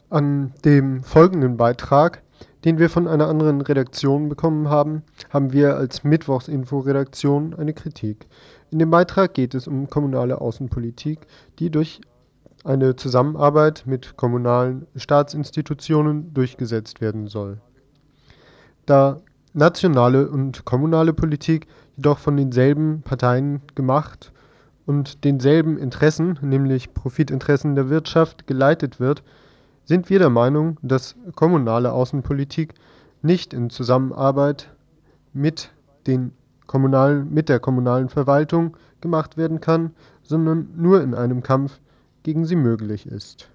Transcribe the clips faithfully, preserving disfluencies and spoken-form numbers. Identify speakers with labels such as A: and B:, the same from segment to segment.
A: An dem folgenden Beitrag, den wir von einer anderen Redaktion bekommen haben, haben wir als Mittwochsinfo-Redaktion eine Kritik. In dem Beitrag geht es um kommunale Außenpolitik, die durch eine Zusammenarbeit mit kommunalen Staatsinstitutionen durchgesetzt werden soll. Da nationale und kommunale Politik jedoch von denselben Parteien gemacht und denselben Interessen, nämlich Profitinteressen der Wirtschaft, geleitet wird, sind wir der Meinung, dass kommunale Außenpolitik nicht in Zusammenarbeit mit, den kommunalen, mit der kommunalen Verwaltung gemacht werden kann, sondern nur in einem Kampf gegen sie möglich ist.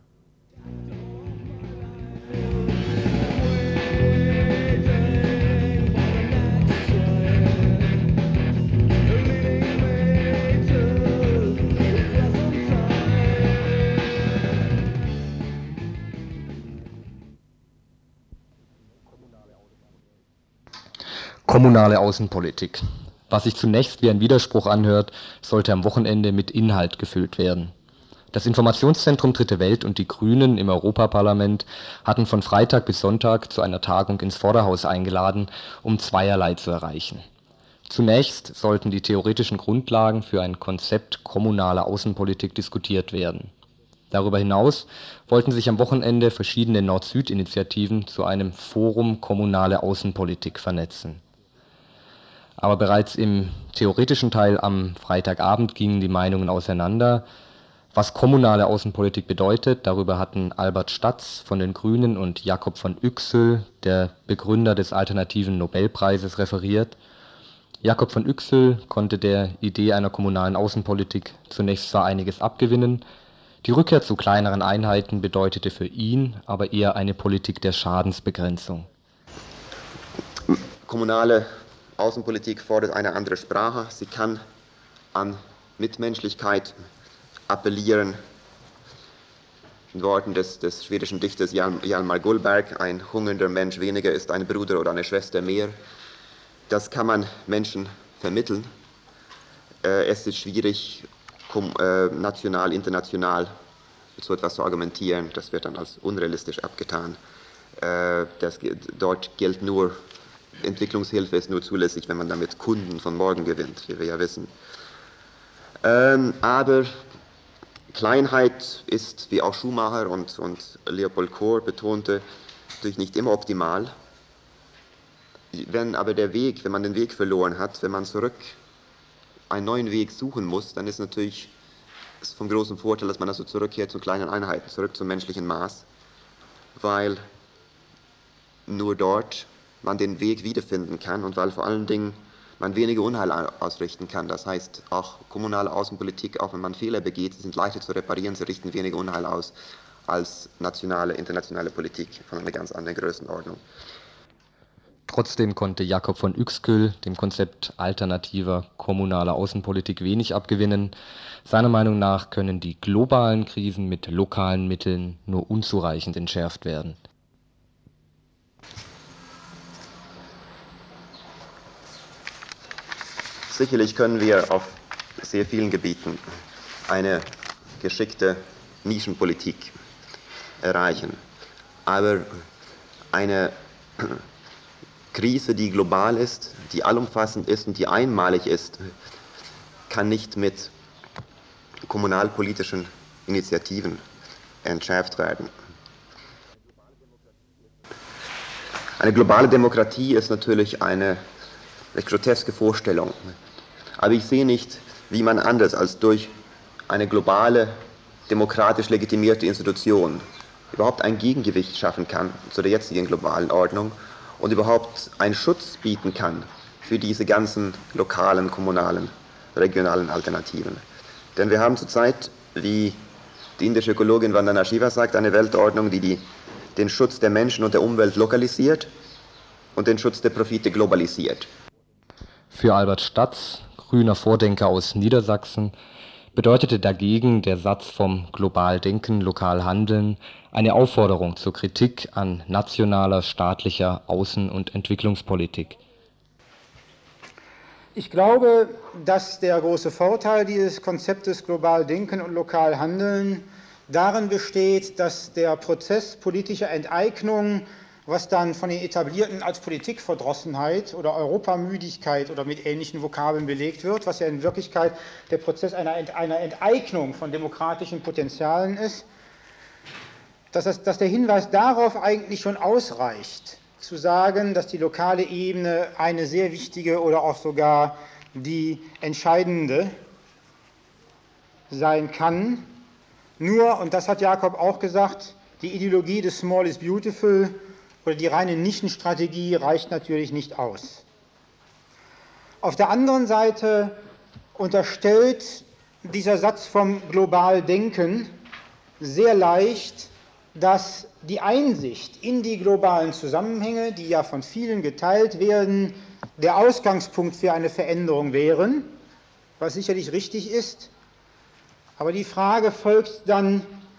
B: Kommunale Außenpolitik. Was sich zunächst wie ein Widerspruch anhört, sollte am Wochenende mit Inhalt gefüllt werden. Das Informationszentrum Dritte Welt und die Grünen im Europaparlament hatten von Freitag bis Sonntag zu einer Tagung ins Vorderhaus eingeladen, um zweierlei zu erreichen. Zunächst sollten die theoretischen Grundlagen für ein Konzept kommunale Außenpolitik diskutiert werden. Darüber hinaus wollten sich am Wochenende verschiedene Nord-Süd-Initiativen zu einem Forum Kommunale Außenpolitik vernetzen. Aber bereits im theoretischen Teil am Freitagabend gingen die Meinungen auseinander. Was kommunale Außenpolitik bedeutet, darüber hatten Albert Statz von den Grünen und Jakob von Uexküll, der Begründer des alternativen Nobelpreises, referiert. Jakob von Uexküll konnte der Idee einer kommunalen Außenpolitik zunächst zwar einiges abgewinnen, die Rückkehr zu kleineren Einheiten bedeutete für ihn aber eher eine Politik der Schadensbegrenzung.
C: Kommunale Außenpolitik fordert eine andere Sprache. Sie kann an Mitmenschlichkeit appellieren. In Worten des, des schwedischen Dichters Jan, Hjalmar Gullberg: ein hungernder Mensch weniger ist ein Bruder oder eine Schwester mehr. Das kann man Menschen vermitteln. Äh, es ist schwierig, kom, äh, national, international so etwas zu argumentieren. Das wird dann als unrealistisch abgetan. Äh, das, dort gilt nur, Entwicklungshilfe ist nur zulässig, wenn man damit Kunden von morgen gewinnt, wie wir ja wissen. Ähm, aber Kleinheit ist, wie auch Schumacher und, und Leopold Kohr betonte, natürlich nicht immer optimal. Wenn aber der Weg, wenn man den Weg verloren hat, wenn man zurück einen neuen Weg suchen muss, dann ist natürlich ist vom großen Vorteil, dass man also zurückkehrt zu kleinen Einheiten, zurück zum menschlichen Maß, weil nur dort man den Weg wiederfinden kann und weil vor allen Dingen man weniger Unheil ausrichten kann. Das heißt, auch kommunale Außenpolitik, auch wenn man Fehler begeht, sie sind leichter zu reparieren, sie richten weniger Unheil aus als nationale, internationale Politik von einer ganz anderen Größenordnung.
B: Trotzdem konnte Jakob von Uexküll dem Konzept alternativer kommunaler Außenpolitik wenig abgewinnen. Seiner Meinung nach können die globalen Krisen mit lokalen Mitteln nur unzureichend entschärft werden.
C: Sicherlich können wir auf sehr vielen Gebieten eine geschickte Nischenpolitik erreichen. Aber eine Krise, die global ist, die allumfassend ist und die einmalig ist, kann nicht mit kommunalpolitischen Initiativen entschärft werden. Eine globale Demokratie ist natürlich eine recht groteske Vorstellung. Aber ich sehe nicht, wie man anders als durch eine globale, demokratisch legitimierte Institution überhaupt ein Gegengewicht schaffen kann zu der jetzigen globalen Ordnung und überhaupt einen Schutz bieten kann für diese ganzen lokalen, kommunalen, regionalen Alternativen. Denn wir haben zurzeit, wie die indische Ökologin Vandana Shiva sagt, eine Weltordnung, die, die den Schutz der Menschen und der Umwelt lokalisiert und den Schutz der Profite globalisiert.
B: Für Albert Statz, grüner Vordenker aus Niedersachsen, bedeutete dagegen der Satz vom global Denken, lokal Handeln eine Aufforderung zur Kritik an nationaler, staatlicher Außen- und Entwicklungspolitik.
D: Ich glaube, dass der große Vorteil dieses Konzeptes global Denken und lokal Handeln darin besteht, dass der Prozess politischer Enteignung, was dann von den Etablierten als Politikverdrossenheit oder Europamüdigkeit oder mit ähnlichen Vokabeln belegt wird, was ja in Wirklichkeit der Prozess einer, Ent einer Enteignung von demokratischen Potenzialen ist, dass, das, dass der Hinweis darauf eigentlich schon ausreicht, zu sagen, dass die lokale Ebene eine sehr wichtige oder auch sogar die entscheidende sein kann. Nur, und das hat Jakob auch gesagt, die Ideologie des Small is Beautiful oder die reine Nischenstrategie reicht natürlich nicht aus. Auf der anderen Seite unterstellt dieser Satz vom Globaldenken sehr leicht, dass die Einsicht in die globalen Zusammenhänge, die ja von vielen geteilt werden, der Ausgangspunkt für eine Veränderung wären, was sicherlich richtig ist. Aber die Frage folgt dann,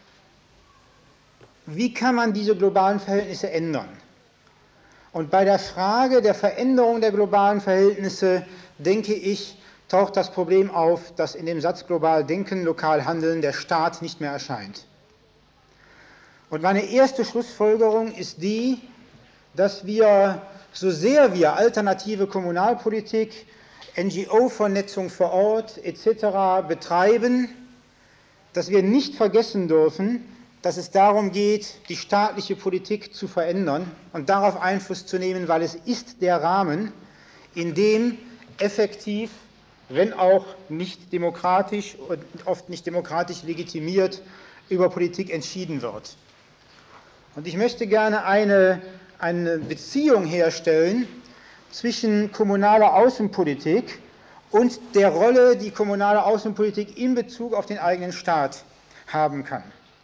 D: wie kann man diese globalen Verhältnisse ändern? Und bei der Frage der Veränderung der globalen Verhältnisse, denke ich, taucht das Problem auf, dass in dem Satz global denken, lokal handeln der Staat nicht mehr erscheint. Und meine erste Schlussfolgerung ist die, dass wir, so sehr wir alternative Kommunalpolitik, N G O-Vernetzung vor Ort et cetera betreiben, dass wir nicht vergessen dürfen, dass es darum geht, die staatliche Politik zu verändern und darauf Einfluss zu nehmen, weil es ist der Rahmen, in dem effektiv, wenn auch nicht demokratisch und oft nicht demokratisch legitimiert, über Politik entschieden wird. Und ich möchte gerne eine, eine Beziehung herstellen zwischen kommunaler Außenpolitik und der Rolle, die kommunale Außenpolitik in Bezug auf den eigenen Staat haben kann.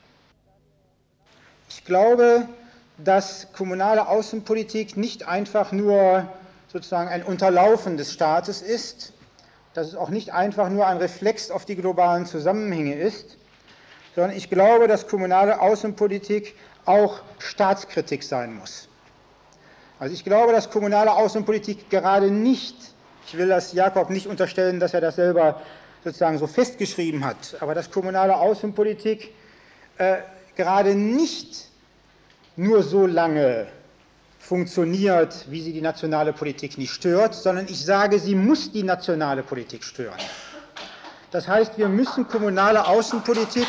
D: Ich glaube, dass kommunale Außenpolitik nicht einfach nur sozusagen ein Unterlaufen des Staates ist, dass es auch nicht einfach nur ein Reflex auf die globalen Zusammenhänge ist, sondern ich glaube, dass kommunale Außenpolitik auch Staatskritik sein muss. Also ich glaube, dass kommunale Außenpolitik gerade nicht, ich will das Jakob nicht unterstellen, dass er das selber sozusagen so festgeschrieben hat, aber dass kommunale Außenpolitik äh, gerade nicht nur so lange funktioniert, wie sie die nationale Politik nicht stört, sondern ich sage, sie muss die nationale Politik stören. Das heißt, wir müssen kommunale Außenpolitik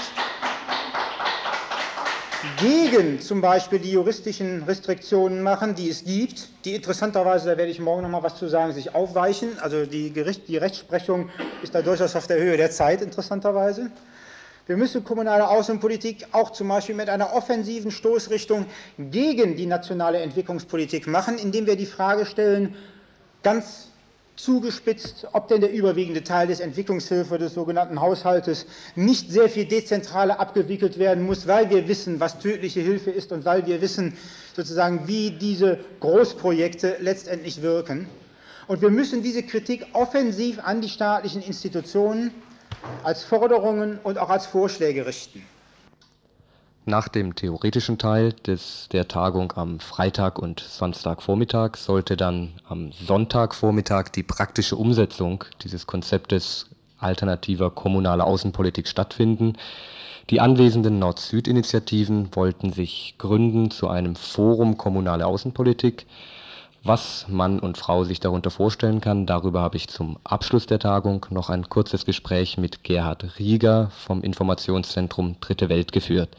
D: gegen zum Beispiel die juristischen Restriktionen machen, die es gibt, die interessanterweise, da werde ich morgen noch mal was zu sagen, sich aufweichen. Also die, Gericht, die Rechtsprechung ist da durchaus auf der Höhe der Zeit, interessanterweise. Wir müssen kommunale Außenpolitik auch zum Beispiel mit einer offensiven Stoßrichtung gegen die nationale Entwicklungspolitik machen, indem wir die Frage stellen, ganz zugespitzt, ob denn der überwiegende Teil des Entwicklungshilfe des sogenannten Haushaltes nicht sehr viel dezentraler abgewickelt werden muss, weil wir wissen, was tödliche Hilfe ist und weil wir wissen, sozusagen, wie diese Großprojekte letztendlich wirken. Und wir müssen diese Kritik offensiv an die staatlichen Institutionen als Forderungen und auch als Vorschläge richten.
B: Nach dem theoretischen Teil des, der Tagung am Freitag und Samstagvormittag sollte dann am Sonntagvormittag die praktische Umsetzung dieses Konzeptes alternativer kommunaler Außenpolitik stattfinden. Die anwesenden Nord-Süd-Initiativen wollten sich gründen zu einem Forum kommunale Außenpolitik. Was Mann und Frau sich darunter vorstellen kann, darüber habe ich zum Abschluss der Tagung noch ein kurzes Gespräch mit Gerhard Rieger vom Informationszentrum Dritte Welt geführt.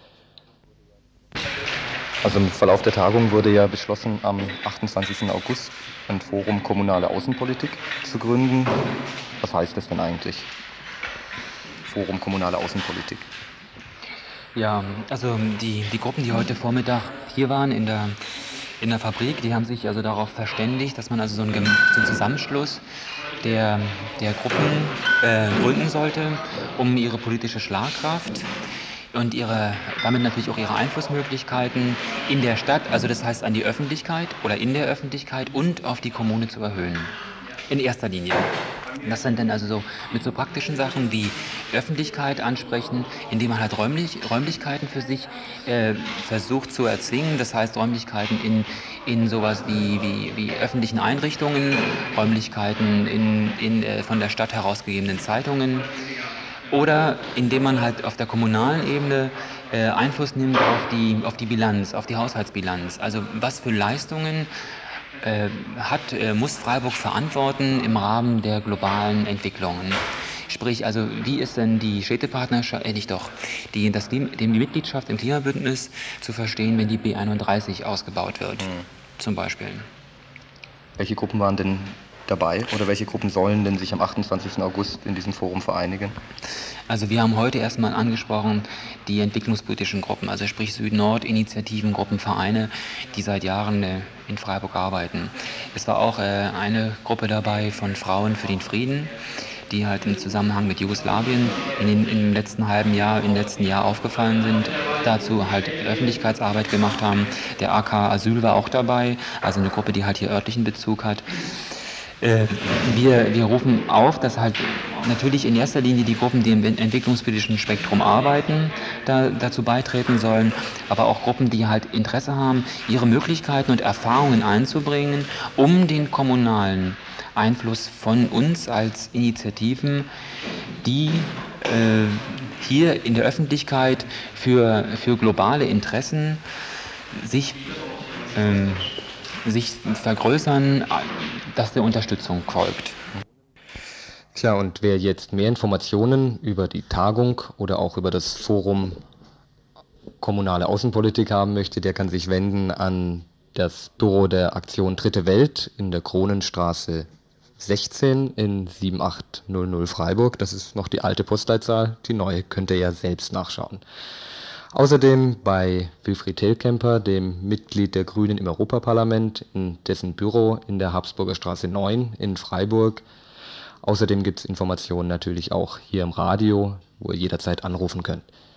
B: Also im Verlauf der Tagung wurde ja beschlossen, am achtundzwanzigsten August ein Forum kommunale Außenpolitik zu gründen. Was heißt das denn eigentlich? Forum kommunale Außenpolitik.
E: Ja, also die, die Gruppen, die heute Vormittag hier waren in der, in der Fabrik, die haben sich also darauf verständigt, dass man also so einen, so einen Zusammenschluss der, der Gruppen äh, gründen sollte, um ihre politische Schlagkraft und ihre, damit natürlich auch ihre Einflussmöglichkeiten in der Stadt, also das heißt an die Öffentlichkeit oder in der Öffentlichkeit und auf die Kommune zu erhöhen. In erster Linie. Und das sind dann also so mit so praktischen Sachen wie Öffentlichkeit ansprechen, indem man halt räumlich, Räumlichkeiten für sich äh, versucht zu erzwingen. Das heißt Räumlichkeiten in, in sowas wie, wie, wie öffentlichen Einrichtungen, Räumlichkeiten in, in äh, von der Stadt herausgegebenen Zeitungen. oder indem man halt auf der kommunalen Ebene äh, Einfluss nimmt auf die, auf die Bilanz, auf die Haushaltsbilanz. Also was für Leistungen äh, hat, äh, muss Freiburg verantworten im Rahmen der globalen Entwicklungen. Sprich, also wie ist denn die Städtepartnerschaft, äh nicht doch, die, das, die, die Mitgliedschaft im Klimabündnis zu verstehen, wenn die B einunddreißig ausgebaut wird, mhm. zum Beispiel.
B: Welche Gruppen waren denn dabei oder welche Gruppen sollen denn sich am achtundzwanzigsten August in diesem Forum vereinigen?
E: Also wir haben heute erstmal angesprochen die entwicklungspolitischen Gruppen, also sprich Süd-Nord-Initiativen, Gruppen, Vereine, die seit Jahren äh, in Freiburg arbeiten. Es war auch äh, eine Gruppe dabei von Frauen für den Frieden, die halt im Zusammenhang mit Jugoslawien in den, im letzten halben Jahr, im letzten Jahr aufgefallen sind, dazu halt Öffentlichkeitsarbeit gemacht haben. Der A K Asyl war auch dabei, also eine Gruppe, die halt hier örtlichen Bezug hat. Äh, wir, wir rufen auf, dass halt natürlich in erster Linie die Gruppen, die im entwicklungspolitischen Spektrum arbeiten, da, dazu beitreten sollen, aber auch Gruppen, die halt Interesse haben, ihre Möglichkeiten und Erfahrungen einzubringen, um den kommunalen Einfluss von uns als Initiativen, die äh, hier in der Öffentlichkeit für, für globale Interessen sich, äh, sich vergrößern, dass der Unterstützung folgt.
B: Tja, und wer jetzt mehr Informationen über die Tagung oder auch über das Forum Kommunale Außenpolitik haben möchte, der kann sich wenden an das Büro der Aktion Dritte Welt in der Kronenstraße sechzehn in sieben acht null null Freiburg. Das ist noch die alte Postleitzahl, die neue könnt ihr ja selbst nachschauen. Außerdem bei Wilfried Telkämper, dem Mitglied der Grünen im Europaparlament, in dessen Büro in der Habsburger Straße neun in Freiburg. Außerdem gibt es Informationen natürlich auch hier im Radio, wo ihr jederzeit anrufen könnt.